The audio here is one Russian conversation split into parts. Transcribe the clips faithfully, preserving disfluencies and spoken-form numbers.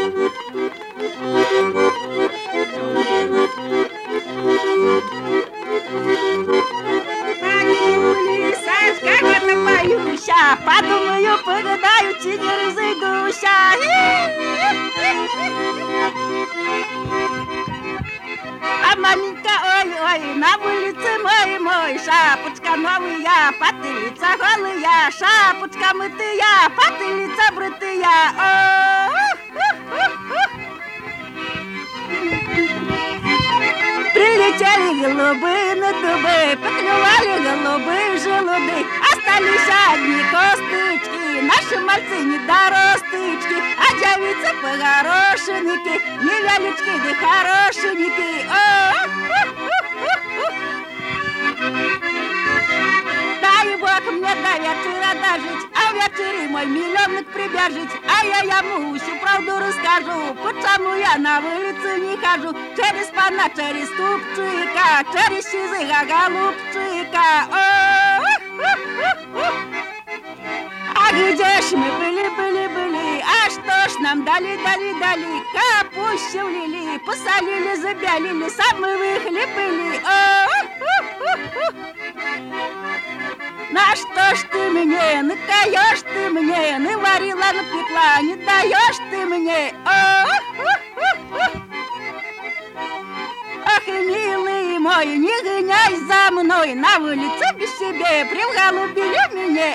Подумаю, погадаю, чи не разойдуся. А маменька, ой-ой, на улице мой-мой, шапочка новая, потылица голая, шапочка мытая, потылица брытая. Прилетели голубы на дубы, поклевали голубы в желуды, остались одни косточки, наши мальцы недоросточки, а девицы погорошенники, невелички да хорошенькие. Дай Бог мне до вечера дожить, а вечере мой миллионник прибежит, а я ямусю правду расскажу, почему я на улице не хожу, через пана, через ступчика, через сизыга голубчика. А где ж мы были, были, были, а что ж нам дали, дали, дали, капусту влили, посолили, забялили, самые выхлебали. На что ж ты мне, накаешь ты мне, наварила, напекла, не даешь ты мне. Ах, милый мой, не гоняй за мной, на улице без себе приголубили меня.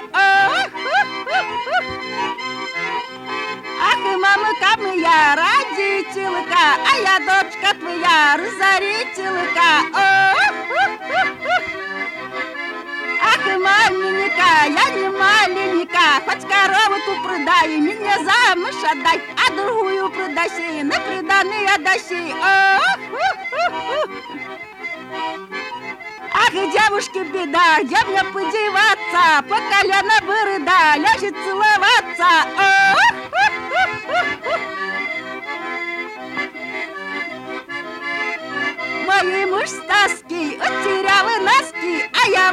Ах, мамка моя, родителька, а я дочка твоя, разорителька. Ах, маменька, я не маленькая, хоть корову ту продай, меня замуж отдай, а другую продаси, на приданые отдаси. Ах, девушки, беда, где мне подеваться, по колено борода, ляжет целоваться. Мой муж с тоски утерял носки, а я